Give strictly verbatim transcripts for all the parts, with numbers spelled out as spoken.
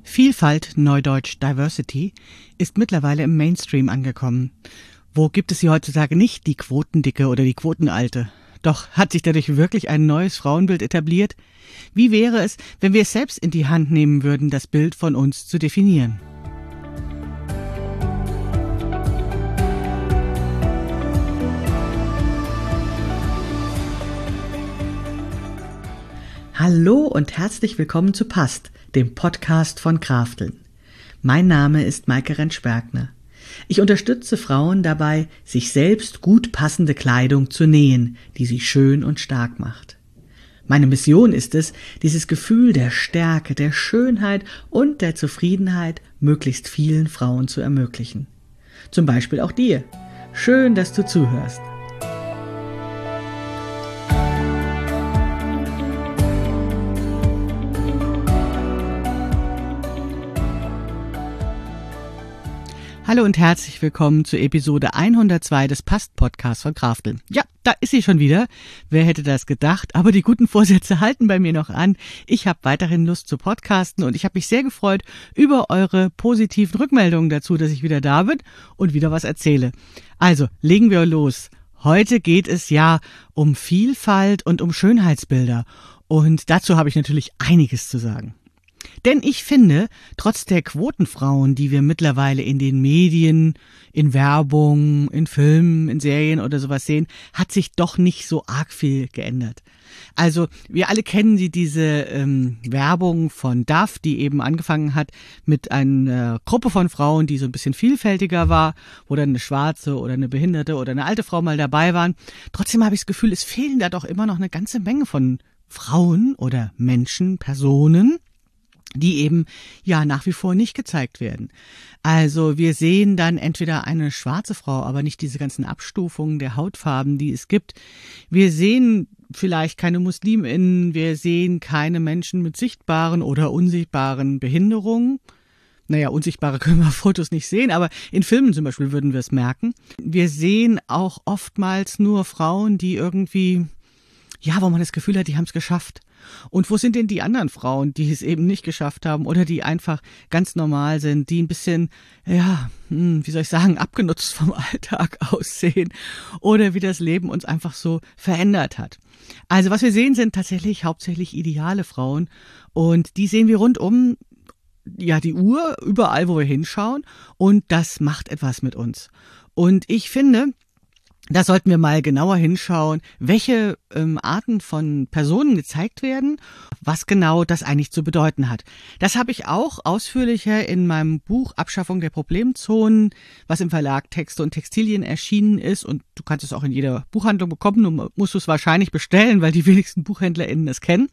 Vielfalt, neudeutsch Diversity, ist mittlerweile im Mainstream angekommen. Wo gibt es sie heutzutage nicht, die Quotendicke oder die Quotenalte? Doch hat sich dadurch wirklich ein neues Frauenbild etabliert? Wie wäre es, wenn wir es selbst in die Hand nehmen würden, das Bild von uns zu definieren? Hallo und herzlich willkommen zu Passt, dem Podcast von Krafteln. Mein Name ist Maike Rentsch-Bergner. Ich unterstütze Frauen dabei, sich selbst gut passende Kleidung zu nähen, die sie schön und stark macht. Meine Mission ist es, dieses Gefühl der Stärke, der Schönheit und der Zufriedenheit möglichst vielen Frauen zu ermöglichen. Zum Beispiel auch dir. Schön, dass du zuhörst. Hallo und herzlich willkommen zu Episode hundertzwei des Passt-Podcasts von Krafteln. Ja, da ist sie schon wieder. Wer hätte das gedacht? Aber die guten Vorsätze halten bei mir noch an. Ich habe weiterhin Lust zu podcasten und ich habe mich sehr gefreut über eure positiven Rückmeldungen dazu, dass ich wieder da bin und wieder was erzähle. Also, legen wir los. Heute geht es ja um Vielfalt und um Schönheitsbilder. Und dazu habe ich natürlich einiges zu sagen. Denn ich finde, trotz der Quotenfrauen, die wir mittlerweile in den Medien, in Werbung, in Filmen, in Serien oder sowas sehen, hat sich doch nicht so arg viel geändert. Also wir alle kennen sie, diese ähm, Werbung von Dove, die eben angefangen hat mit einer Gruppe von Frauen, die so ein bisschen vielfältiger war, wo dann eine schwarze oder eine behinderte oder eine alte Frau mal dabei waren. Trotzdem habe ich das Gefühl, es fehlen da doch immer noch eine ganze Menge von Frauen oder Menschen, Personen, die eben ja nach wie vor nicht gezeigt werden. Also wir sehen dann entweder eine schwarze Frau, aber nicht diese ganzen Abstufungen der Hautfarben, die es gibt. Wir sehen vielleicht keine MuslimInnen, wir sehen keine Menschen mit sichtbaren oder unsichtbaren Behinderungen. Naja, unsichtbare können wir auf Fotos nicht sehen, aber in Filmen zum Beispiel würden wir es merken. Wir sehen auch oftmals nur Frauen, die irgendwie, ja, wo man das Gefühl hat, die haben es geschafft. Und wo sind denn die anderen Frauen, die es eben nicht geschafft haben oder die einfach ganz normal sind, die ein bisschen, ja, wie soll ich sagen, abgenutzt vom Alltag aussehen oder wie das Leben uns einfach so verändert hat. Also was wir sehen, sind tatsächlich hauptsächlich ideale Frauen und die sehen wir rund um ja, die Uhr, überall, wo wir hinschauen und das macht etwas mit uns. Und ich finde, da sollten wir mal genauer hinschauen, welche ähm, Arten von Personen gezeigt werden, was genau das eigentlich zu bedeuten hat. Das habe ich auch ausführlicher in meinem Buch Abschaffung der Problemzonen, was im Verlag Texte und Textilien erschienen ist. Und du kannst es auch in jeder Buchhandlung bekommen. Du musst es wahrscheinlich bestellen, weil die wenigsten BuchhändlerInnen es kennen.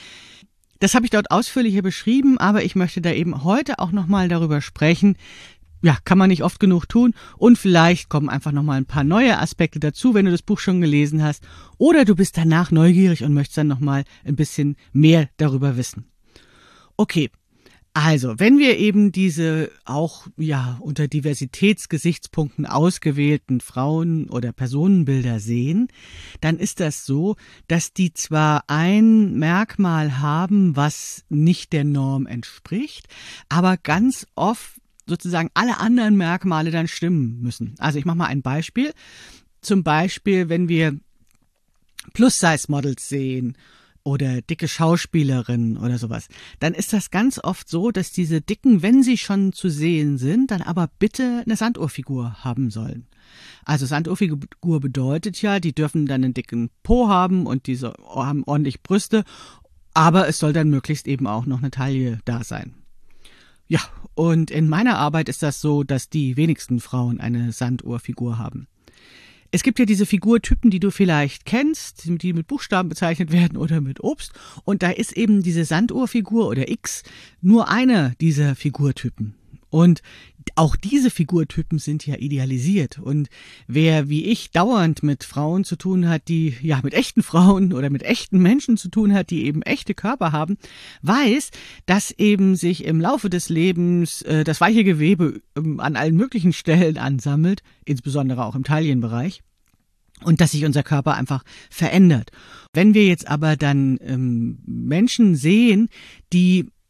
Das habe ich dort ausführlicher beschrieben, aber ich möchte da eben heute auch nochmal darüber sprechen. Ja, kann man nicht oft genug tun und vielleicht kommen einfach nochmal ein paar neue Aspekte dazu, wenn du das Buch schon gelesen hast oder du bist danach neugierig und möchtest dann nochmal ein bisschen mehr darüber wissen. Okay, also wenn wir eben diese auch ja unter Diversitätsgesichtspunkten ausgewählten Frauen- oder Personenbilder sehen, dann ist das so, dass die zwar ein Merkmal haben, was nicht der Norm entspricht, aber ganz oft sozusagen alle anderen Merkmale dann stimmen müssen. Also ich mache mal ein Beispiel. Zum Beispiel, wenn wir Plus-Size-Models sehen oder dicke Schauspielerinnen oder sowas, dann ist das ganz oft so, dass diese Dicken, wenn sie schon zu sehen sind, dann aber bitte eine Sanduhrfigur haben sollen. Also Sanduhrfigur bedeutet ja, die dürfen dann einen dicken Po haben und diese haben ordentlich Brüste, aber es soll dann möglichst eben auch noch eine Taille da sein. Ja, und in meiner Arbeit ist das so, dass die wenigsten Frauen eine Sanduhrfigur haben. Es gibt ja diese Figurtypen, die du vielleicht kennst, die mit Buchstaben bezeichnet werden oder mit Obst. Und da ist eben diese Sanduhrfigur oder X nur eine dieser Figurtypen. Und auch diese Figurtypen sind ja idealisiert. Und wer wie ich dauernd mit Frauen zu tun hat, die ja mit echten Frauen oder mit echten Menschen zu tun hat, die eben echte Körper haben, weiß, dass eben sich im Laufe des Lebens äh, das weiche Gewebe ähm, an allen möglichen Stellen ansammelt, insbesondere auch im Taillenbereich. Und dass sich unser Körper einfach verändert. Wenn wir jetzt aber dann ähm, Menschen sehen, die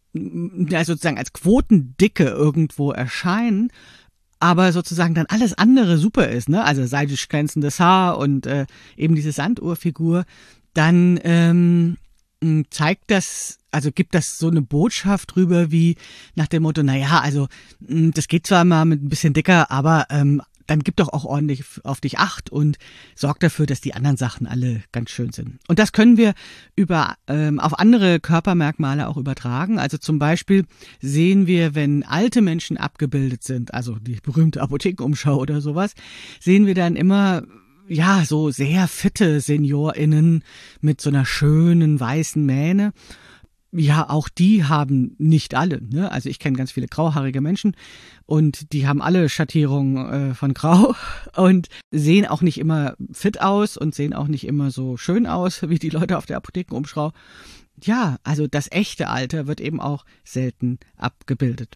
ja, sozusagen als Quotendicke irgendwo erscheinen, aber sozusagen dann alles andere super ist, ne? Also seitlich glänzendes Haar und äh, eben diese Sanduhrfigur, dann ähm, zeigt das, also gibt das so eine Botschaft drüber wie nach dem Motto, naja, also das geht zwar mal mit ein bisschen dicker, aber ähm, dann gib doch auch ordentlich auf dich Acht und sorg dafür, dass die anderen Sachen alle ganz schön sind. Und das können wir über ähm, auf andere Körpermerkmale auch übertragen. Also zum Beispiel sehen wir, wenn alte Menschen abgebildet sind, also die berühmte Apothekenumschau oder sowas, sehen wir dann immer ja so sehr fitte SeniorInnen mit so einer schönen weißen Mähne. Ja, auch die haben nicht alle, ne? Also ich kenne ganz viele grauhaarige Menschen und die haben alle Schattierungen äh, von Grau und sehen auch nicht immer fit aus und sehen auch nicht immer so schön aus wie die Leute auf der Apothekenumschau. Ja, also das echte Alter wird eben auch selten abgebildet.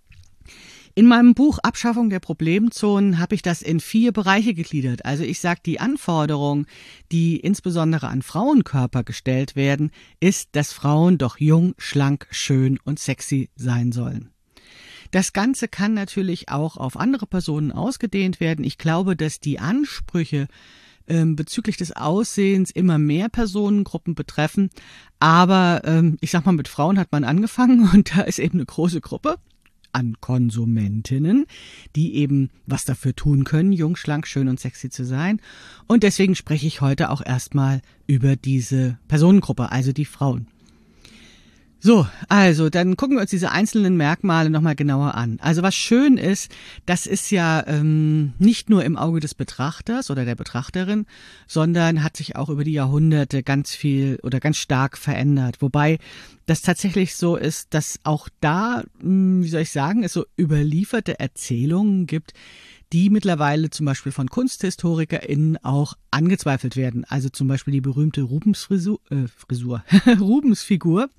In meinem Buch Abschaffung der Problemzonen habe ich das in vier Bereiche gegliedert. Also ich sage, die Anforderung, die insbesondere an Frauenkörper gestellt werden, ist, dass Frauen doch jung, schlank, schön und sexy sein sollen. Das Ganze kann natürlich auch auf andere Personen ausgedehnt werden. Ich glaube, dass die Ansprüche ähm, bezüglich des Aussehens immer mehr Personengruppen betreffen. Aber ähm, ich sag mal, mit Frauen hat man angefangen und da ist eben eine große Gruppe an Konsumentinnen, die eben was dafür tun können, jung, schlank, schön und sexy zu sein. Und deswegen spreche ich heute auch erstmal über diese Personengruppe, also die Frauen. So, also dann gucken wir uns diese einzelnen Merkmale nochmal genauer an. Also was schön ist, das ist ja ähm, nicht nur im Auge des Betrachters oder der Betrachterin, sondern hat sich auch über die Jahrhunderte ganz viel oder ganz stark verändert. Wobei das tatsächlich so ist, dass auch da, wie soll ich sagen, es so überlieferte Erzählungen gibt, die mittlerweile zum Beispiel von KunsthistorikerInnen auch angezweifelt werden. Also zum Beispiel die berühmte Rubensfrisur, äh, Frisur, Rubensfigur,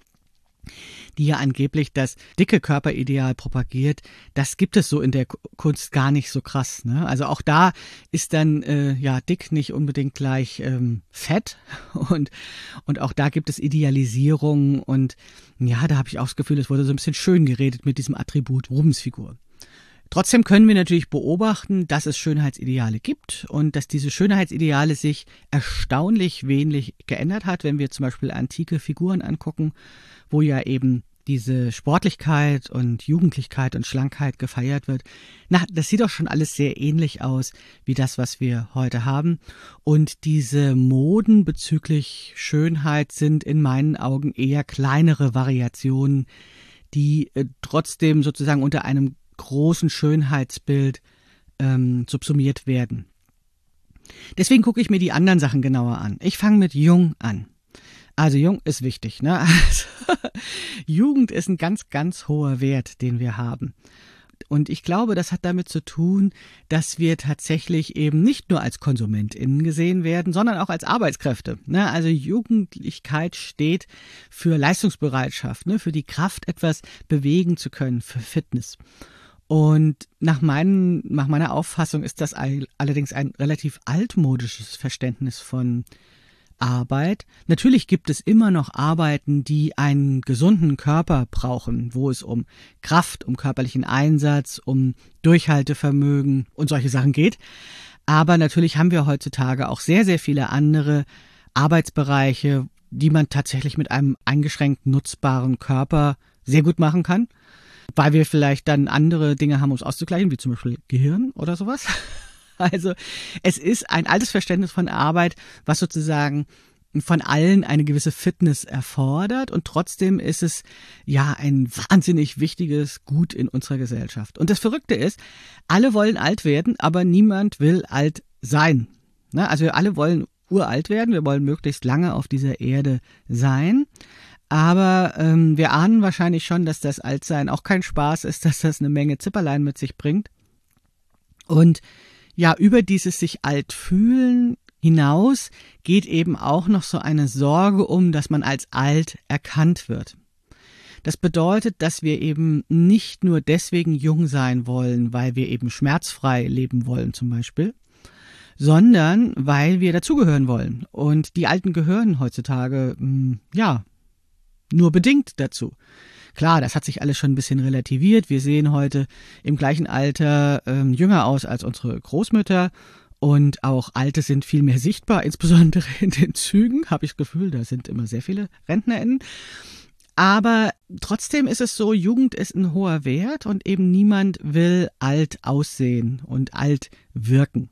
die ja angeblich das dicke Körperideal propagiert, das gibt es so in der Kunst gar nicht so krass, ne? Also auch da ist dann äh, ja dick nicht unbedingt gleich ähm, fett und und auch da gibt es Idealisierung und ja, da habe ich auch das Gefühl, es wurde so ein bisschen schön geredet mit diesem Attribut Rubensfigur. Trotzdem können wir natürlich beobachten, dass es Schönheitsideale gibt und dass diese Schönheitsideale sich erstaunlich wenig geändert hat, wenn wir zum Beispiel antike Figuren angucken, wo ja eben diese Sportlichkeit und Jugendlichkeit und Schlankheit gefeiert wird. Na, das sieht doch schon alles sehr ähnlich aus wie das, was wir heute haben. Und diese Moden bezüglich Schönheit sind in meinen Augen eher kleinere Variationen, die äh, trotzdem sozusagen unter einem großen Schönheitsbild ähm, subsumiert werden. Deswegen gucke ich mir die anderen Sachen genauer an. Ich fange mit jung an. Also jung ist wichtig, ne? Also, Jugend ist ein ganz, ganz hoher Wert, den wir haben. Und ich glaube, das hat damit zu tun, dass wir tatsächlich eben nicht nur als KonsumentInnen gesehen werden, sondern auch als Arbeitskräfte. Ne? Also Jugendlichkeit steht für Leistungsbereitschaft, ne? Für die Kraft, etwas bewegen zu können, für Fitness. Und nach, meinen, nach meiner Auffassung ist das allerdings ein relativ altmodisches Verständnis von Arbeit. Natürlich gibt es immer noch Arbeiten, die einen gesunden Körper brauchen, wo es um Kraft, um körperlichen Einsatz, um Durchhaltevermögen und solche Sachen geht. Aber natürlich haben wir heutzutage auch sehr, sehr viele andere Arbeitsbereiche, die man tatsächlich mit einem eingeschränkt nutzbaren Körper sehr gut machen kann, weil wir vielleicht dann andere Dinge haben, um es auszugleichen, wie zum Beispiel Gehirn oder sowas. Also es ist ein altes Verständnis von Arbeit, was sozusagen von allen eine gewisse Fitness erfordert und trotzdem ist es ja ein wahnsinnig wichtiges Gut in unserer Gesellschaft. Und das Verrückte ist, alle wollen alt werden, aber niemand will alt sein. Also wir alle wollen uralt werden, wir wollen möglichst lange auf dieser Erde sein. Aber ähm, wir ahnen wahrscheinlich schon, dass das Altsein auch kein Spaß ist, dass das eine Menge Zipperlein mit sich bringt. Und ja, über dieses sich alt fühlen hinaus geht eben auch noch so eine Sorge um, dass man als alt erkannt wird. Das bedeutet, dass wir eben nicht nur deswegen jung sein wollen, weil wir eben schmerzfrei leben wollen zum Beispiel, sondern weil wir dazugehören wollen. Und die Alten gehören heutzutage, ja, nur bedingt dazu. Klar, das hat sich alles schon ein bisschen relativiert. Wir sehen heute im gleichen Alter ähm, jünger aus als unsere Großmütter. Und auch Alte sind viel mehr sichtbar, insbesondere in den Zügen, habe ich das Gefühl, da sind immer sehr viele RentnerInnen. Aber trotzdem ist es so, Jugend ist ein hoher Wert und eben niemand will alt aussehen und alt wirken.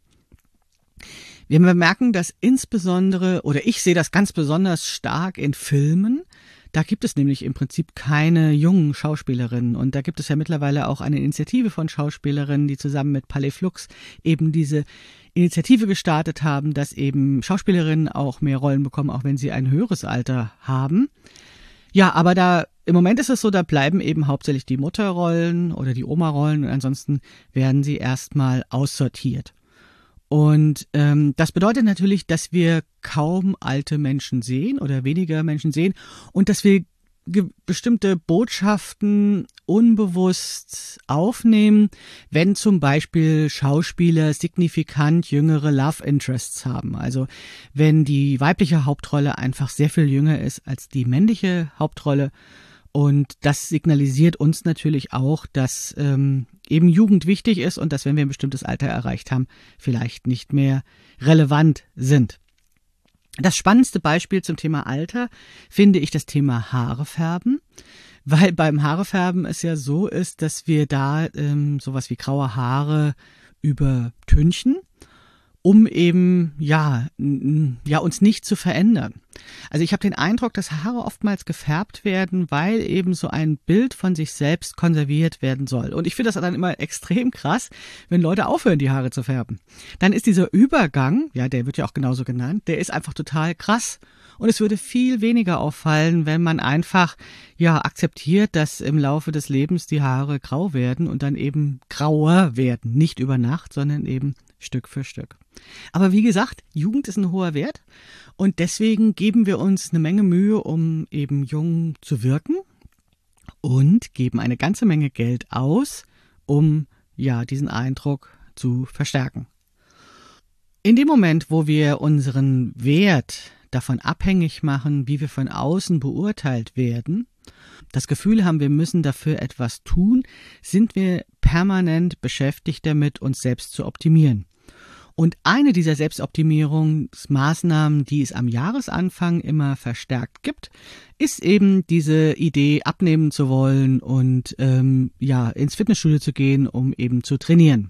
Wir merken das insbesondere, oder ich sehe das ganz besonders stark in Filmen. Da gibt es nämlich im Prinzip keine jungen Schauspielerinnen. Und da gibt es ja mittlerweile auch eine Initiative von Schauspielerinnen, die zusammen mit Palais Flux eben diese Initiative gestartet haben, dass eben Schauspielerinnen auch mehr Rollen bekommen, auch wenn sie ein höheres Alter haben. Ja, aber da im Moment ist es so, da bleiben eben hauptsächlich die Mutterrollen oder die Oma-Rollen und ansonsten werden sie erstmal aussortiert. Und ähm, das bedeutet natürlich, dass wir kaum alte Menschen sehen oder weniger Menschen sehen und dass wir ge- bestimmte Botschaften unbewusst aufnehmen, wenn zum Beispiel Schauspieler signifikant jüngere Love Interests haben. Also wenn die weibliche Hauptrolle einfach sehr viel jünger ist als die männliche Hauptrolle. Und das signalisiert uns natürlich auch, dass ähm, eben Jugend wichtig ist und dass, wenn wir ein bestimmtes Alter erreicht haben, vielleicht nicht mehr relevant sind. Das spannendste Beispiel zum Thema Alter finde ich das Thema Haare färben, weil beim Haarefärben es ja so ist, dass wir da ähm, sowas wie graue Haare übertünchen, um eben ja, n- ja uns nicht zu verändern. Also ich habe den Eindruck, dass Haare oftmals gefärbt werden, weil eben so ein Bild von sich selbst konserviert werden soll. Und ich finde das dann immer extrem krass, wenn Leute aufhören, die Haare zu färben. Dann ist dieser Übergang, ja, der wird ja auch genauso genannt, der ist einfach total krass. Und es würde viel weniger auffallen, wenn man einfach ja akzeptiert, dass im Laufe des Lebens die Haare grau werden und dann eben grauer werden. Nicht über Nacht, sondern eben Stück für Stück. Aber wie gesagt, Jugend ist ein hoher Wert und deswegen geben wir uns eine Menge Mühe, um eben jung zu wirken und geben eine ganze Menge Geld aus, um ja diesen Eindruck zu verstärken. In dem Moment, wo wir unseren Wert davon abhängig machen, wie wir von außen beurteilt werden, das Gefühl haben, wir müssen dafür etwas tun, sind wir permanent beschäftigt damit, uns selbst zu optimieren. Und eine dieser Selbstoptimierungsmaßnahmen, die es am Jahresanfang immer verstärkt gibt, ist eben diese Idee, abnehmen zu wollen und ähm, ja ins Fitnessstudio zu gehen, um eben zu trainieren.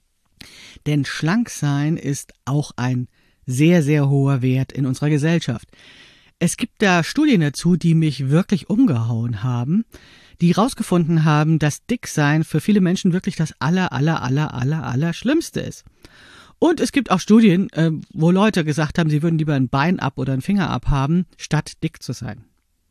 Denn schlank sein ist auch ein sehr, sehr hoher Wert in unserer Gesellschaft. Es gibt da Studien dazu, die mich wirklich umgehauen haben, die herausgefunden haben, dass Dicksein für viele Menschen wirklich das aller, aller, aller, aller, aller Schlimmste ist. Und es gibt auch Studien, äh, wo Leute gesagt haben, sie würden lieber ein Bein ab oder einen Finger abhaben, statt dick zu sein.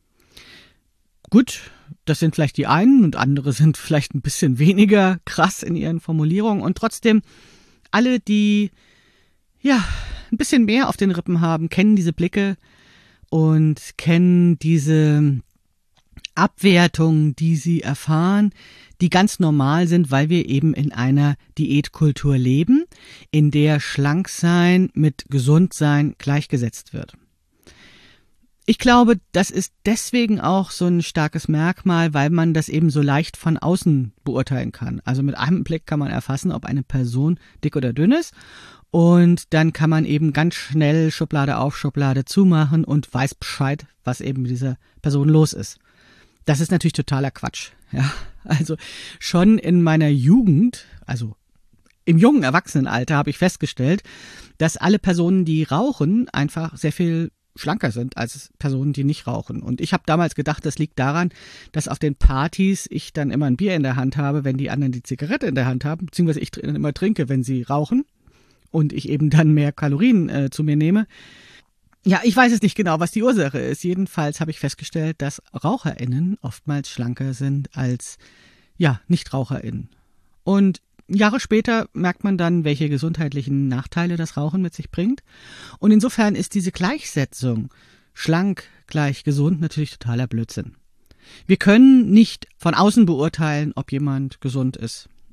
Gut, das sind vielleicht die einen und andere sind vielleicht ein bisschen weniger krass in ihren Formulierungen und trotzdem alle, die ja ein bisschen mehr auf den Rippen haben, kennen diese Blicke und kennen diese Abwertungen, die sie erfahren, die ganz normal sind, weil wir eben in einer Diätkultur leben, in der Schlanksein mit Gesundsein gleichgesetzt wird. Ich glaube, das ist deswegen auch so ein starkes Merkmal, weil man das eben so leicht von außen beurteilen kann. Also mit einem Blick kann man erfassen, ob eine Person dick oder dünn ist. Und dann kann man eben ganz schnell Schublade auf, Schublade zumachen und weiß Bescheid, was eben mit dieser Person los ist. Das ist natürlich totaler Quatsch. Ja, also schon in meiner Jugend, also im jungen Erwachsenenalter, habe ich festgestellt, dass alle Personen, die rauchen, einfach sehr viel schlanker sind als Personen, die nicht rauchen. Und ich habe damals gedacht, das liegt daran, dass auf den Partys ich dann immer ein Bier in der Hand habe, wenn die anderen die Zigarette in der Hand haben, beziehungsweise ich immer trinke, wenn sie rauchen und ich eben dann mehr Kalorien äh, zu mir nehme. Ja, ich weiß es nicht genau, was die Ursache ist. Jedenfalls habe ich festgestellt, dass RaucherInnen oftmals schlanker sind als ja, NichtraucherInnen. Und Jahre später merkt man dann, welche gesundheitlichen Nachteile das Rauchen mit sich bringt. Und insofern ist diese Gleichsetzung schlank gleich gesund natürlich totaler Blödsinn. Wir können nicht von außen beurteilen, ob jemand gesund ist.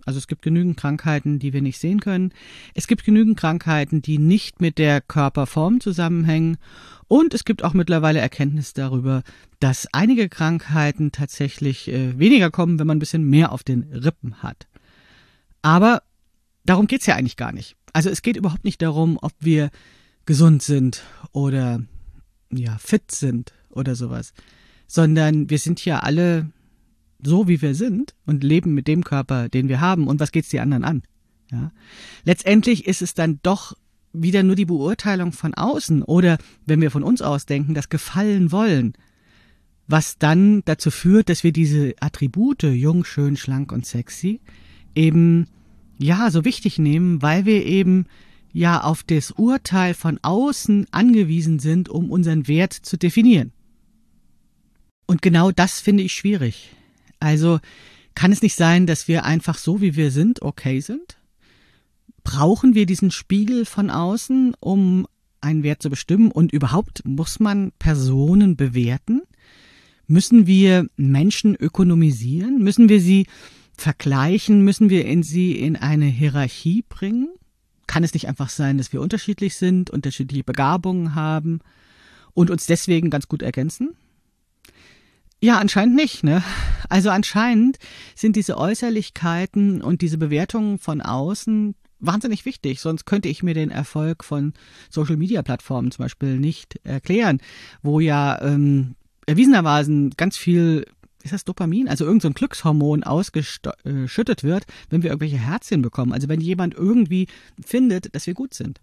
Also es gibt genügend Krankheiten, die wir nicht sehen können. Es gibt genügend Krankheiten, die nicht mit der Körperform zusammenhängen. Und es gibt auch mittlerweile Erkenntnis darüber, dass einige Krankheiten tatsächlich äh, weniger kommen, wenn man ein bisschen mehr auf den Rippen hat. Aber darum geht's ja eigentlich gar nicht. Also es geht überhaupt nicht darum, ob wir gesund sind oder ja fit sind oder sowas, sondern wir sind ja alle so, wie wir sind und leben mit dem Körper, den wir haben. Und was geht's die anderen an? Ja? Letztendlich ist es dann doch wieder nur die Beurteilung von außen oder, wenn wir von uns aus denken, das Gefallen wollen, was dann dazu führt, dass wir diese Attribute, jung, schön, schlank und sexy, eben ja so wichtig nehmen, weil wir eben ja auf das Urteil von außen angewiesen sind, um unseren Wert zu definieren. Und genau das finde ich schwierig. Also kann es nicht sein, dass wir einfach so, wie wir sind, okay sind? Brauchen wir diesen Spiegel von außen, um einen Wert zu bestimmen? Und überhaupt muss man Personen bewerten? Müssen wir Menschen ökonomisieren? Müssen wir sie vergleichen? Müssen wir in sie in eine Hierarchie bringen? Kann es nicht einfach sein, dass wir unterschiedlich sind, unterschiedliche Begabungen haben und uns deswegen ganz gut ergänzen? Ja, anscheinend nicht, ne? Also anscheinend sind diese Äußerlichkeiten und diese Bewertungen von außen wahnsinnig wichtig, sonst könnte ich mir den Erfolg von Social-Media-Plattformen zum Beispiel nicht erklären, wo ja ähm, erwiesenermaßen ganz viel, ist das Dopamin, also irgend so ein Glückshormon ausgeschüttet wird, wenn wir irgendwelche Herzchen bekommen, also wenn jemand irgendwie findet, dass wir gut sind.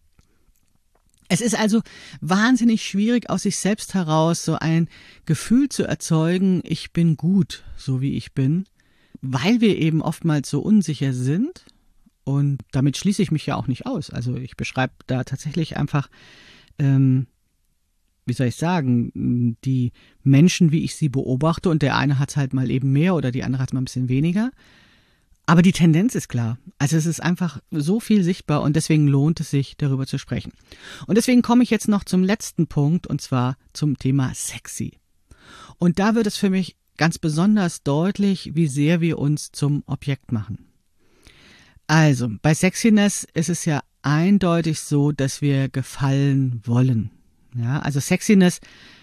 Es ist also wahnsinnig schwierig, aus sich selbst heraus so ein Gefühl zu erzeugen, ich bin gut, so wie ich bin, weil wir eben oftmals so unsicher sind. Und damit schließe ich mich ja auch nicht aus. Also ich beschreibe da tatsächlich einfach, ähm, wie soll ich sagen, die Menschen, wie ich sie beobachte. Und der eine hat es halt mal eben mehr oder die andere hat es mal ein bisschen weniger. Aber die Tendenz ist klar. Also es ist einfach so viel sichtbar und deswegen lohnt es sich, darüber zu sprechen. Und deswegen komme ich jetzt noch zum letzten Punkt und zwar zum Thema sexy. Und da wird es für mich ganz besonders deutlich, wie sehr wir uns zum Objekt machen. Also, bei Sexiness ist es ja eindeutig so, dass wir gefallen wollen. Ja, also Sexiness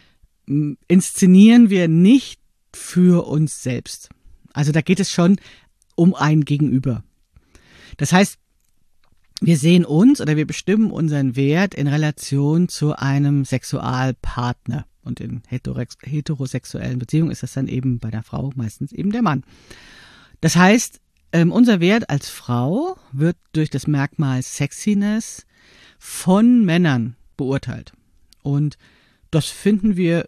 m, inszenieren wir nicht für uns selbst. Also da geht es schon um ein Gegenüber. Das heißt, wir sehen uns oder wir bestimmen unseren Wert in Relation zu einem Sexualpartner. Und in heterosexuellen Beziehungen ist das dann eben bei der Frau meistens eben der Mann. Das heißt, ähm, unser Wert als Frau wird durch das Merkmal Sexiness von Männern beurteilt. Und das finden wir,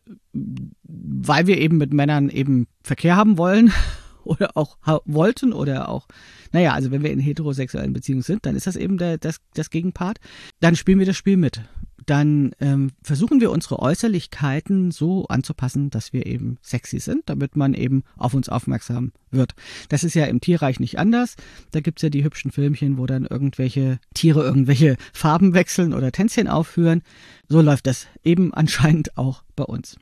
weil wir eben mit Männern eben Verkehr haben wollen oder auch ha- wollten oder auch, naja, also wenn wir in heterosexuellen Beziehungen sind, dann ist das eben der, das, das Gegenpart. Dann spielen wir das Spiel mit. Dann ähm, versuchen wir unsere Äußerlichkeiten so anzupassen, dass wir eben sexy sind, damit man eben auf uns aufmerksam wird. Das ist ja im Tierreich nicht anders. Da gibt's ja die hübschen Filmchen, wo dann irgendwelche Tiere irgendwelche Farben wechseln oder Tänzchen aufführen. So läuft das eben anscheinend auch bei uns.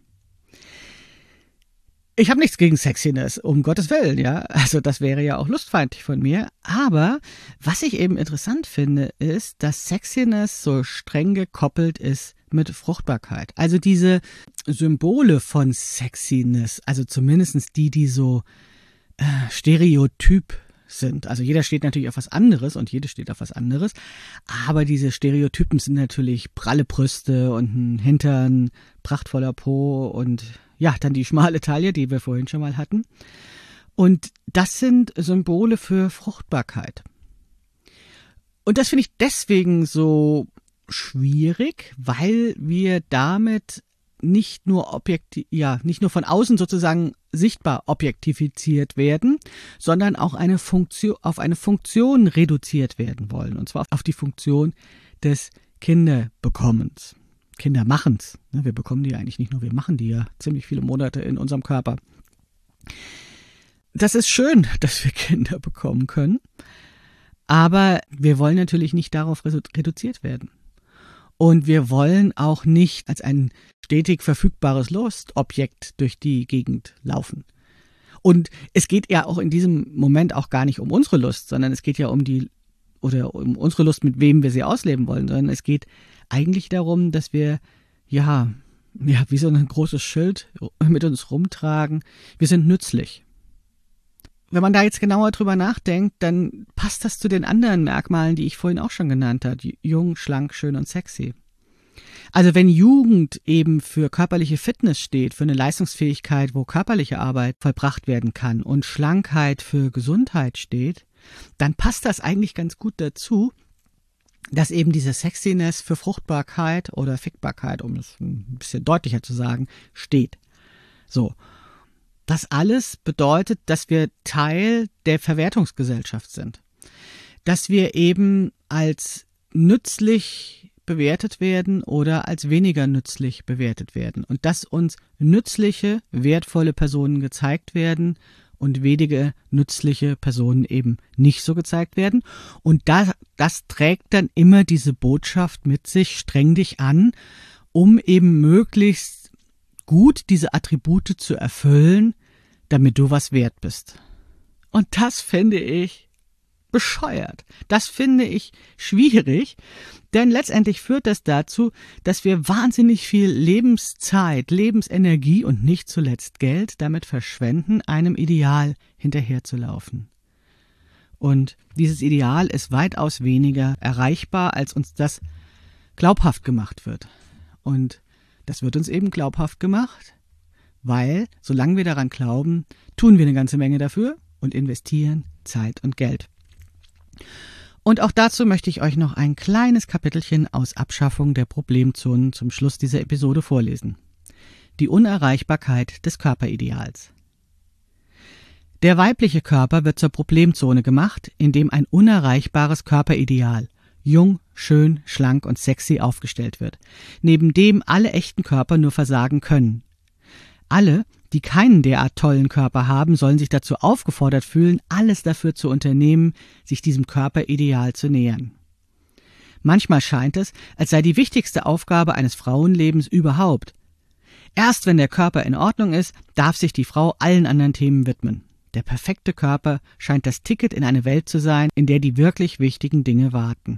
Ich habe nichts gegen Sexiness, um Gottes Willen, ja. Also das wäre ja auch lustfeindlich von mir. Aber was ich eben interessant finde, ist, dass Sexiness so streng gekoppelt ist mit Fruchtbarkeit. Also diese Symbole von Sexiness, also zumindest die, die so äh, stereotyp sind. Also jeder steht natürlich auf was anderes und jede steht auf was anderes. Aber diese Stereotypen sind natürlich pralle Brüste und ein Hintern, prachtvoller Po und ja, dann die schmale Taille, die wir vorhin schon mal hatten. Und das sind Symbole für Fruchtbarkeit. Und das finde ich deswegen so schwierig, weil wir damit nicht nur objekti- ja, nicht nur von außen sozusagen sichtbar objektifiziert werden, sondern auch eine Funktion, auf eine Funktion reduziert werden wollen. Und zwar auf die Funktion des Kinderbekommens. Kindermachens. Wir bekommen die ja eigentlich nicht nur, wir machen die ja ziemlich viele Monate in unserem Körper. Das ist schön, dass wir Kinder bekommen können, aber wir wollen natürlich nicht darauf reduziert werden. Und wir wollen auch nicht als ein stetig verfügbares Lustobjekt durch die Gegend laufen. Und es geht ja auch in diesem Moment auch gar nicht um unsere Lust, sondern es geht ja um die, oder um unsere Lust, mit wem wir sie ausleben wollen, sondern es geht eigentlich darum, dass wir, ja, ja, wie so ein großes Schild mit uns rumtragen. Wir sind nützlich. Wenn man da jetzt genauer drüber nachdenkt, dann passt das zu den anderen Merkmalen, die ich vorhin auch schon genannt habe. Jung, schlank, schön und sexy. Also wenn Jugend eben für körperliche Fitness steht, für eine Leistungsfähigkeit, wo körperliche Arbeit vollbracht werden kann, und Schlankheit für Gesundheit steht, dann passt das eigentlich ganz gut dazu, dass eben diese Sexiness für Fruchtbarkeit oder Fickbarkeit, um es ein bisschen deutlicher zu sagen, steht. So. Das alles bedeutet, dass wir Teil der Verwertungsgesellschaft sind. Dass wir eben als nützlich bewertet werden oder als weniger nützlich bewertet werden. Und dass uns nützliche, wertvolle Personen gezeigt werden und wenige nützliche Personen eben nicht so gezeigt werden. Und das, das trägt dann immer diese Botschaft mit sich: streng dich an, um eben möglichst gut diese Attribute zu erfüllen, damit du was wert bist. Und das finde ich bescheuert. Das finde ich schwierig, denn letztendlich führt das dazu, dass wir wahnsinnig viel Lebenszeit, Lebensenergie und nicht zuletzt Geld damit verschwenden, einem Ideal hinterherzulaufen. Und dieses Ideal ist weitaus weniger erreichbar, als uns das glaubhaft gemacht wird. Und das wird uns eben glaubhaft gemacht, weil, solange wir daran glauben, tun wir eine ganze Menge dafür und investieren Zeit und Geld. Und auch dazu möchte ich euch noch ein kleines Kapitelchen aus Abschaffung der Problemzonen zum Schluss dieser Episode vorlesen. Die Unerreichbarkeit des Körperideals. Der weibliche Körper wird zur Problemzone gemacht, indem ein unerreichbares Körperideal, jung, schön, schlank und sexy aufgestellt wird, neben dem alle echten Körper nur versagen können. Alle, die keinen derart tollen Körper haben, sollen sich dazu aufgefordert fühlen, alles dafür zu unternehmen, sich diesem Körperideal zu nähern. Manchmal scheint es, als sei die wichtigste Aufgabe eines Frauenlebens überhaupt: erst wenn der Körper in Ordnung ist, darf sich die Frau allen anderen Themen widmen. Der perfekte Körper scheint das Ticket in eine Welt zu sein, in der die wirklich wichtigen Dinge warten.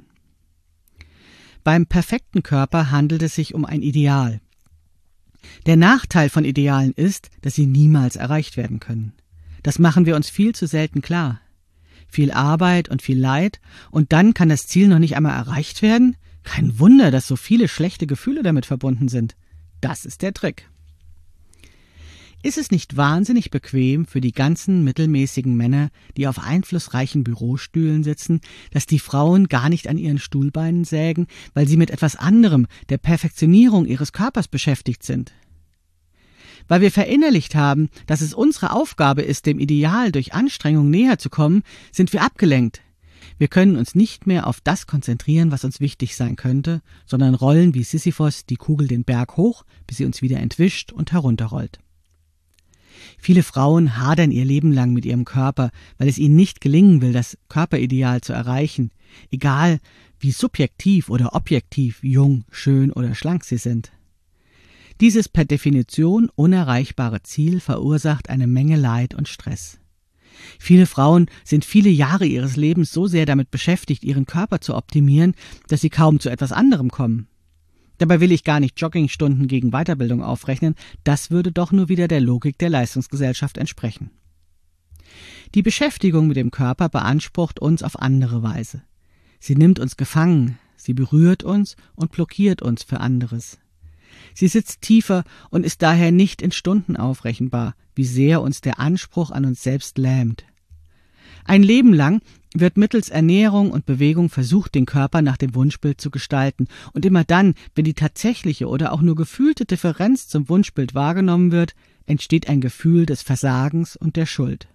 Beim perfekten Körper handelt es sich um ein Ideal. Der Nachteil von Idealen ist, dass sie niemals erreicht werden können. Das machen wir uns viel zu selten klar. Viel Arbeit und viel Leid, und dann kann das Ziel noch nicht einmal erreicht werden? Kein Wunder, dass so viele schlechte Gefühle damit verbunden sind. Das ist der Trick. Ist es nicht wahnsinnig bequem für die ganzen mittelmäßigen Männer, die auf einflussreichen Bürostühlen sitzen, dass die Frauen gar nicht an ihren Stuhlbeinen sägen, weil sie mit etwas anderem, der Perfektionierung ihres Körpers, beschäftigt sind? Weil wir verinnerlicht haben, dass es unsere Aufgabe ist, dem Ideal durch Anstrengung näher zu kommen, sind wir abgelenkt. Wir können uns nicht mehr auf das konzentrieren, was uns wichtig sein könnte, sondern rollen wie Sisyphos die Kugel den Berg hoch, bis sie uns wieder entwischt und herunterrollt. Viele Frauen hadern ihr Leben lang mit ihrem Körper, weil es ihnen nicht gelingen will, das Körperideal zu erreichen, egal wie subjektiv oder objektiv jung, schön oder schlank sie sind. Dieses per Definition unerreichbare Ziel verursacht eine Menge Leid und Stress. Viele Frauen sind viele Jahre ihres Lebens so sehr damit beschäftigt, ihren Körper zu optimieren, dass sie kaum zu etwas anderem kommen. Dabei will ich gar nicht Joggingstunden gegen Weiterbildung aufrechnen, das würde doch nur wieder der Logik der Leistungsgesellschaft entsprechen. Die Beschäftigung mit dem Körper beansprucht uns auf andere Weise. Sie nimmt uns gefangen, sie berührt uns und blockiert uns für anderes. Sie sitzt tiefer und ist daher nicht in Stunden aufrechenbar, wie sehr uns der Anspruch an uns selbst lähmt. Ein Leben lang wird mittels Ernährung und Bewegung versucht, den Körper nach dem Wunschbild zu gestalten, und immer dann, wenn die tatsächliche oder auch nur gefühlte Differenz zum Wunschbild wahrgenommen wird, entsteht ein Gefühl des Versagens und der Schuld.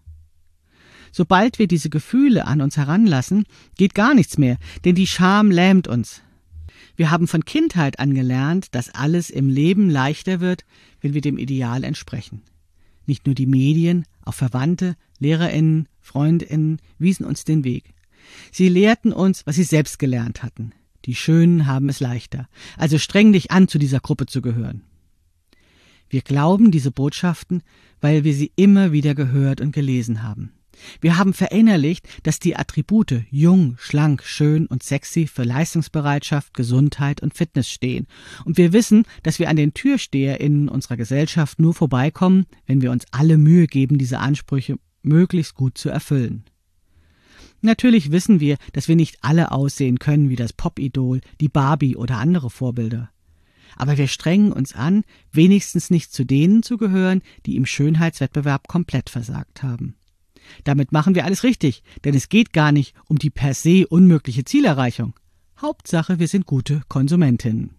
Sobald wir diese Gefühle an uns heranlassen, geht gar nichts mehr, denn die Scham lähmt uns. Wir haben von Kindheit an gelernt, dass alles im Leben leichter wird, wenn wir dem Ideal entsprechen. Nicht nur die Medien, auch Verwandte, LehrerInnen, FreundInnen wiesen uns den Weg. Sie lehrten uns, was sie selbst gelernt hatten. Die Schönen haben es leichter, also streng dich an, zu dieser Gruppe zu gehören. Wir glauben diese Botschaften, weil wir sie immer wieder gehört und gelesen haben. Wir haben verinnerlicht, dass die Attribute jung, schlank, schön und sexy für Leistungsbereitschaft, Gesundheit und Fitness stehen. Und wir wissen, dass wir an den TürsteherInnen unserer Gesellschaft nur vorbeikommen, wenn wir uns alle Mühe geben, diese Ansprüche möglichst gut zu erfüllen. Natürlich wissen wir, dass wir nicht alle aussehen können wie das Pop-Idol, die Barbie oder andere Vorbilder. Aber wir strengen uns an, wenigstens nicht zu denen zu gehören, die im Schönheitswettbewerb komplett versagt haben. Damit machen wir alles richtig, denn es geht gar nicht um die per se unmögliche Zielerreichung. Hauptsache, wir sind gute Konsumentinnen.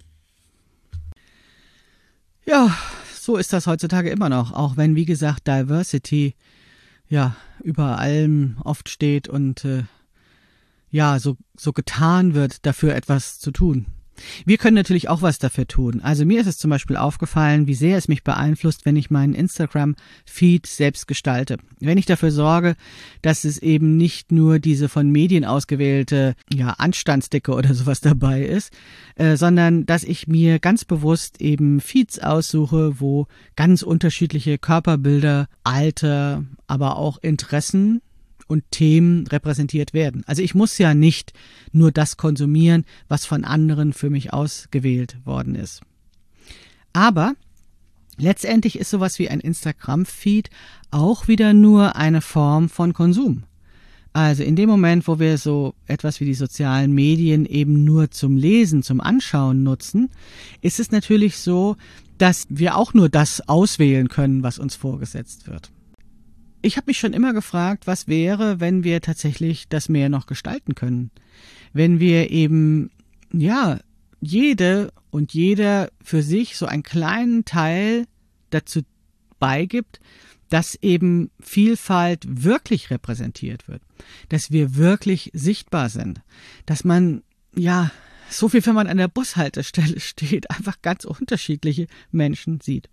Ja, so ist das heutzutage immer noch, auch wenn, wie gesagt, Diversity ja über allem oft steht und äh, ja so, so getan wird, dafür etwas zu tun. Wir können natürlich auch was dafür tun. Also mir ist es zum Beispiel aufgefallen, wie sehr es mich beeinflusst, wenn ich meinen Instagram-Feed selbst gestalte. Wenn ich dafür sorge, dass es eben nicht nur diese von Medien ausgewählte ja, Anstandsdicke oder sowas dabei ist, äh, sondern dass ich mir ganz bewusst eben Feeds aussuche, wo ganz unterschiedliche Körperbilder, Alter, aber auch Interessen und Themen repräsentiert werden. Also ich muss ja nicht nur das konsumieren, was von anderen für mich ausgewählt worden ist. Aber letztendlich ist sowas wie ein Instagram-Feed auch wieder nur eine Form von Konsum. Also in dem Moment, wo wir so etwas wie die sozialen Medien eben nur zum Lesen, zum Anschauen nutzen, ist es natürlich so, dass wir auch nur das auswählen können, was uns vorgesetzt wird. Ich habe mich schon immer gefragt, was wäre, wenn wir tatsächlich das mehr noch gestalten können. Wenn wir eben, ja, jede und jeder für sich so einen kleinen Teil dazu beigibt, dass eben Vielfalt wirklich repräsentiert wird. Dass wir wirklich sichtbar sind. Dass man, ja, so wie wenn man an der Bushaltestelle steht, einfach ganz unterschiedliche Menschen sieht.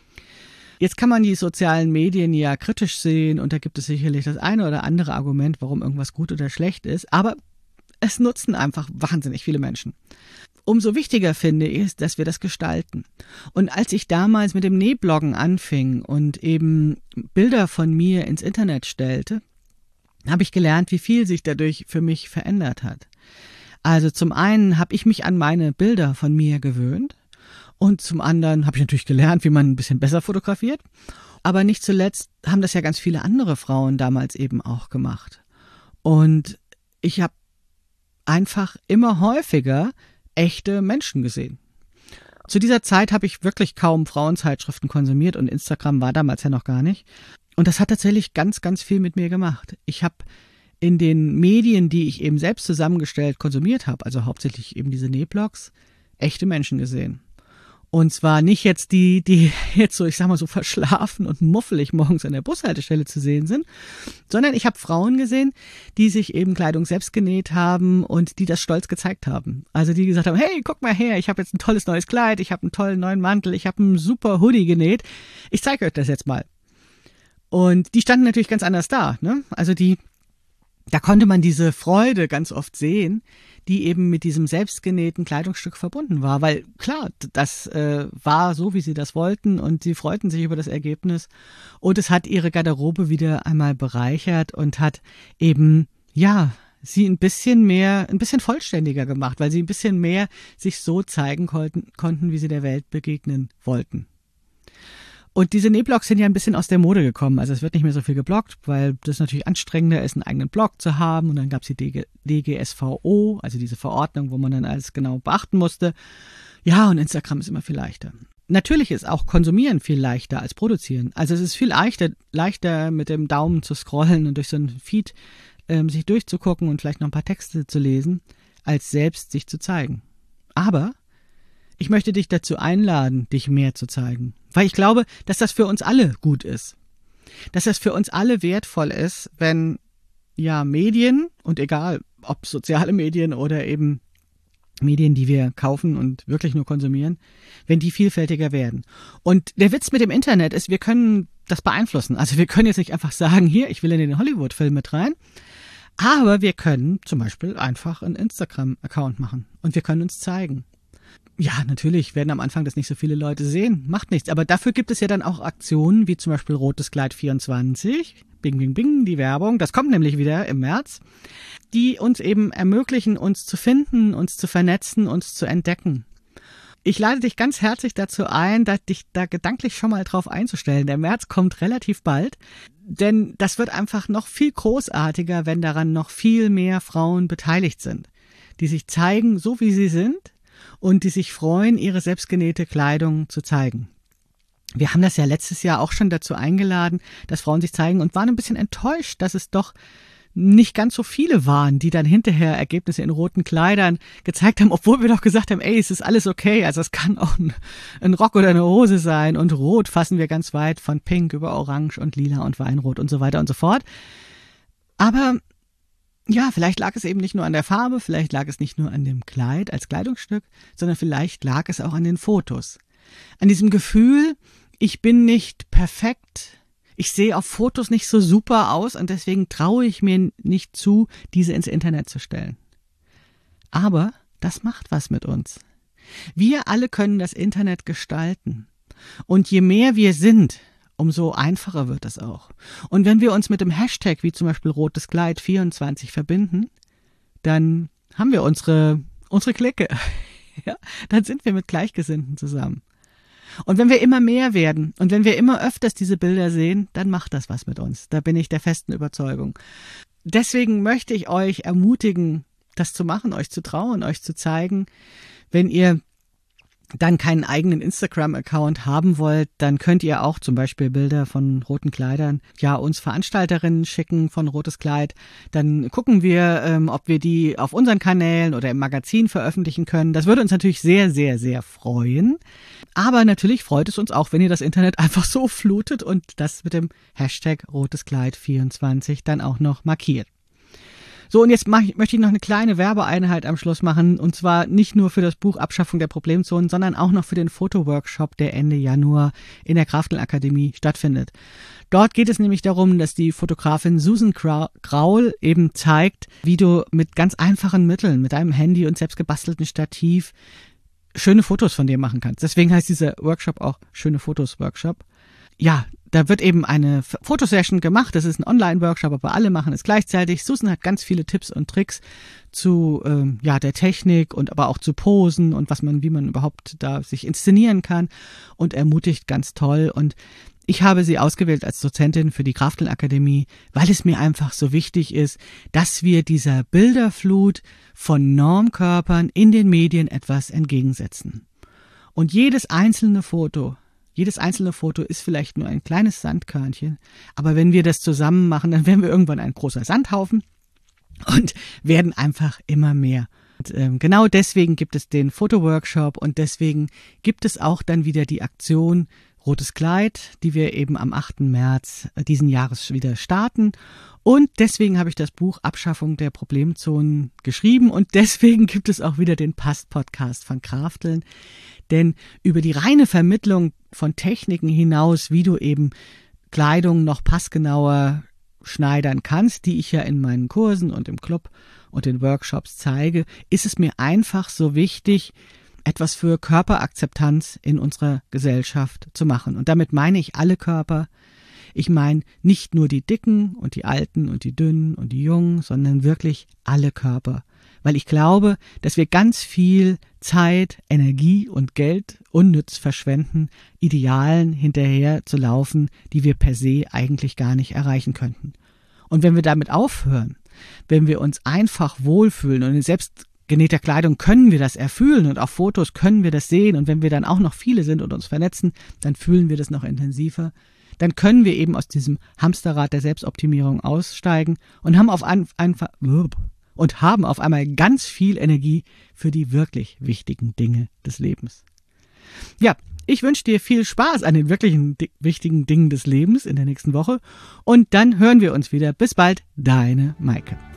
Jetzt kann man die sozialen Medien ja kritisch sehen und da gibt es sicherlich das eine oder andere Argument, warum irgendwas gut oder schlecht ist, aber es nutzen einfach wahnsinnig viele Menschen. Umso wichtiger finde ich es, dass wir das gestalten. Und als ich damals mit dem Nähbloggen anfing und eben Bilder von mir ins Internet stellte, habe ich gelernt, wie viel sich dadurch für mich verändert hat. Also zum einen habe ich mich an meine Bilder von mir gewöhnt. Und zum anderen habe ich natürlich gelernt, wie man ein bisschen besser fotografiert. Aber nicht zuletzt haben das ja ganz viele andere Frauen damals eben auch gemacht. Und ich habe einfach immer häufiger echte Menschen gesehen. Zu dieser Zeit habe ich wirklich kaum Frauenzeitschriften konsumiert und Instagram war damals ja noch gar nicht. Und das hat tatsächlich ganz, ganz viel mit mir gemacht. Ich habe in den Medien, die ich eben selbst zusammengestellt konsumiert habe, also hauptsächlich eben diese Nähblogs, echte Menschen gesehen. Und zwar nicht jetzt die, die jetzt so, ich sag mal so verschlafen und muffelig morgens an der Bushaltestelle zu sehen sind, sondern ich habe Frauen gesehen, die sich eben Kleidung selbst genäht haben und die das stolz gezeigt haben. Also die gesagt haben, hey, guck mal her, ich habe jetzt ein tolles neues Kleid, ich habe einen tollen neuen Mantel, ich habe einen super Hoodie genäht. Ich zeige euch das jetzt mal. Und die standen natürlich ganz anders da, ne? Also die, da konnte man diese Freude ganz oft sehen, die eben mit diesem selbstgenähten Kleidungsstück verbunden war. Weil klar, das äh, war so, wie sie das wollten und sie freuten sich über das Ergebnis. Und es hat ihre Garderobe wieder einmal bereichert und hat eben, ja, sie ein bisschen mehr, ein bisschen vollständiger gemacht, weil sie ein bisschen mehr sich so zeigen konnten, konnten, wie sie der Welt begegnen wollten. Und diese Nähblogs sind ja ein bisschen aus der Mode gekommen. Also es wird nicht mehr so viel gebloggt, weil das natürlich anstrengender ist, einen eigenen Blog zu haben. Und dann gab es die D G S V O, also diese Verordnung, wo man dann alles genau beachten musste. Ja, und Instagram ist immer viel leichter. Natürlich ist auch Konsumieren viel leichter als Produzieren. Also es ist viel leichter, leichter mit dem Daumen zu scrollen und durch so einen Feed ähm, sich durchzugucken und vielleicht noch ein paar Texte zu lesen, als selbst sich zu zeigen. Aber ich möchte dich dazu einladen, dich mehr zu zeigen. Weil ich glaube, dass das für uns alle gut ist. Dass das für uns alle wertvoll ist, wenn ja Medien, und egal ob soziale Medien oder eben Medien, die wir kaufen und wirklich nur konsumieren, wenn die vielfältiger werden. Und der Witz mit dem Internet ist, wir können das beeinflussen. Also wir können jetzt nicht einfach sagen, hier, ich will in den Hollywood-Film mit rein. Aber wir können zum Beispiel einfach einen Instagram-Account machen und wir können uns zeigen. Ja, natürlich werden am Anfang das nicht so viele Leute sehen, macht nichts. Aber dafür gibt es ja dann auch Aktionen, wie zum Beispiel Rotes Kleid vierundzwanzig, bing, bing, bing, die Werbung, das kommt nämlich wieder im März, die uns eben ermöglichen, uns zu finden, uns zu vernetzen, uns zu entdecken. Ich lade dich ganz herzlich dazu ein, dich da gedanklich schon mal drauf einzustellen. Der März kommt relativ bald, denn das wird einfach noch viel großartiger, wenn daran noch viel mehr Frauen beteiligt sind, die sich zeigen, so wie sie sind, und die sich freuen, ihre selbstgenähte Kleidung zu zeigen. Wir haben das ja letztes Jahr auch schon dazu eingeladen, dass Frauen sich zeigen und waren ein bisschen enttäuscht, dass es doch nicht ganz so viele waren, die dann hinterher Ergebnisse in roten Kleidern gezeigt haben, obwohl wir doch gesagt haben, ey, es ist alles okay, also es kann auch ein, ein Rock oder eine Hose sein und rot fassen wir ganz weit von pink über orange und lila und weinrot und so weiter und so fort. Aber ja, vielleicht lag es eben nicht nur an der Farbe, vielleicht lag es nicht nur an dem Kleid als Kleidungsstück, sondern vielleicht lag es auch an den Fotos. An diesem Gefühl, ich bin nicht perfekt, ich sehe auf Fotos nicht so super aus und deswegen traue ich mir nicht zu, diese ins Internet zu stellen. Aber das macht was mit uns. Wir alle können das Internet gestalten. Und je mehr wir sind, umso einfacher wird es auch. Und wenn wir uns mit dem Hashtag, wie zum Beispiel Rotes Kleid vierundzwanzig, verbinden, dann haben wir unsere, unsere Clique. Ja, dann sind wir mit Gleichgesinnten zusammen. Und wenn wir immer mehr werden und wenn wir immer öfters diese Bilder sehen, dann macht das was mit uns. Da bin ich der festen Überzeugung. Deswegen möchte ich euch ermutigen, das zu machen, euch zu trauen, euch zu zeigen. Wenn ihr dann keinen eigenen Instagram-Account haben wollt, dann könnt ihr auch zum Beispiel Bilder von roten Kleidern, ja, uns Veranstalterinnen schicken von Rotes Kleid. Dann gucken wir, ähm, ob wir die auf unseren Kanälen oder im Magazin veröffentlichen können. Das würde uns natürlich sehr, sehr, sehr freuen. Aber natürlich freut es uns auch, wenn ihr das Internet einfach so flutet und das mit dem Hashtag Rotes Kleid vierundzwanzig dann auch noch markiert. So, und jetzt mach ich, möchte ich noch eine kleine Werbeeinheit am Schluss machen, und zwar nicht nur für das Buch Abschaffung der Problemzonen, sondern auch noch für den Fotoworkshop, der Ende Januar in der Krafteln Akademie stattfindet. Dort geht es nämlich darum, dass die Fotografin Susan Graul eben zeigt, wie du mit ganz einfachen Mitteln, mit deinem Handy und selbst gebastelten Stativ schöne Fotos von dir machen kannst. Deswegen heißt dieser Workshop auch Schöne Fotos Workshop. Ja, da wird eben eine Fotosession gemacht. Das ist ein Online-Workshop, aber alle machen es gleichzeitig. Susan hat ganz viele Tipps und Tricks zu ähm, ja der Technik und aber auch zu Posen und was man, wie man überhaupt da sich inszenieren kann, und ermutigt ganz toll. Und ich habe sie ausgewählt als Dozentin für die Krafteln Akademie, weil es mir einfach so wichtig ist, dass wir dieser Bilderflut von Normkörpern in den Medien etwas entgegensetzen. Und jedes einzelne Foto Jedes einzelne Foto ist vielleicht nur ein kleines Sandkörnchen, aber wenn wir das zusammen machen, dann werden wir irgendwann ein großer Sandhaufen und werden einfach immer mehr. Und, ähm, genau deswegen gibt es den Fotoworkshop und deswegen gibt es auch dann wieder die Aktion Rotes Kleid, die wir eben am achten März diesen Jahres wieder starten. Und deswegen habe ich das Buch Abschaffung der Problemzonen geschrieben und deswegen gibt es auch wieder den Past-Podcast von Krafteln. Denn über die reine Vermittlung von Techniken hinaus, wie du eben Kleidung noch passgenauer schneidern kannst, die ich ja in meinen Kursen und im Club und den Workshops zeige, ist es mir einfach so wichtig, etwas für Körperakzeptanz in unserer Gesellschaft zu machen. Und damit meine ich alle Körper. Ich meine nicht nur die Dicken und die Alten und die Dünnen und die Jungen, sondern wirklich alle Körper. Weil ich glaube, dass wir ganz viel Zeit, Energie und Geld unnütz verschwenden, Idealen hinterher zu laufen, die wir per se eigentlich gar nicht erreichen könnten. Und wenn wir damit aufhören, wenn wir uns einfach wohlfühlen und in selbstgenähter Kleidung können wir das erfühlen und auf Fotos können wir das sehen, und wenn wir dann auch noch viele sind und uns vernetzen, dann fühlen wir das noch intensiver. Dann können wir eben aus diesem Hamsterrad der Selbstoptimierung aussteigen und haben auf ein, einfach und haben auf einmal ganz viel Energie für die wirklich wichtigen Dinge des Lebens. Ja, ich wünsche dir viel Spaß an den wirklichen wichtigen Dingen des Lebens in der nächsten Woche und dann hören wir uns wieder. Bis bald, deine Maike.